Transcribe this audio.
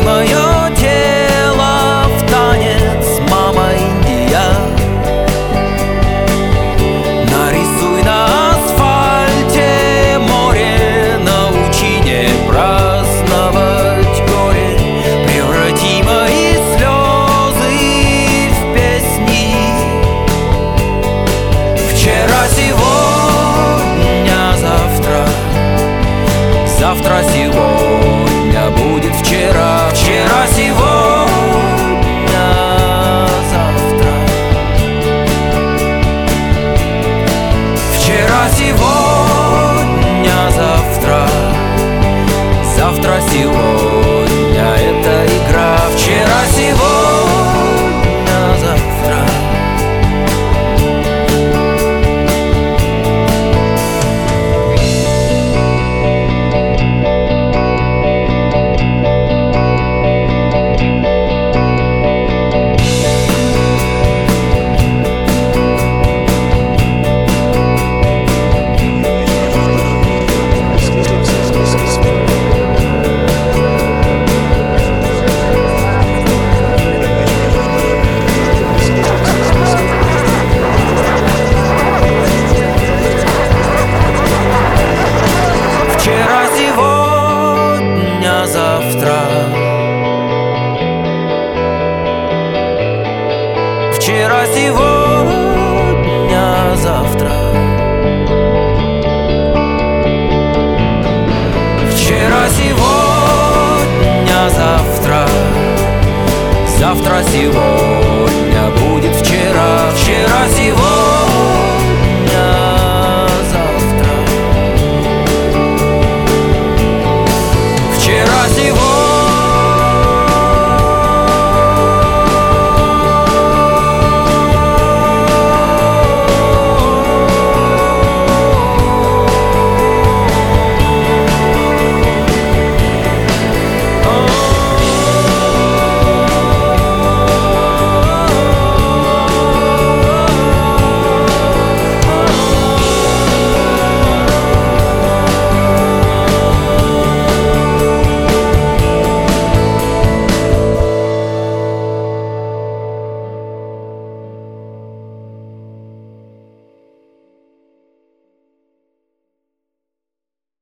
мое тело в танец, мама Индия. Нарисуй на асфальте море, научи не праздновать горе. Преврати мои слезы в песни. Вчера, сегодня, завтра. Завтра, сегодня будет вчера. Вчера, сегодня, завтра. Вчера, сегодня, завтра. Завтра, сегодня. Это игра. Вчера, сегодня, завтра. Вчера, сегодня, завтра. Вчера, сегодня, завтра. Вчера, сегодня, завтра. Завтра, сегодня будет вчера. Вчера, сегодня.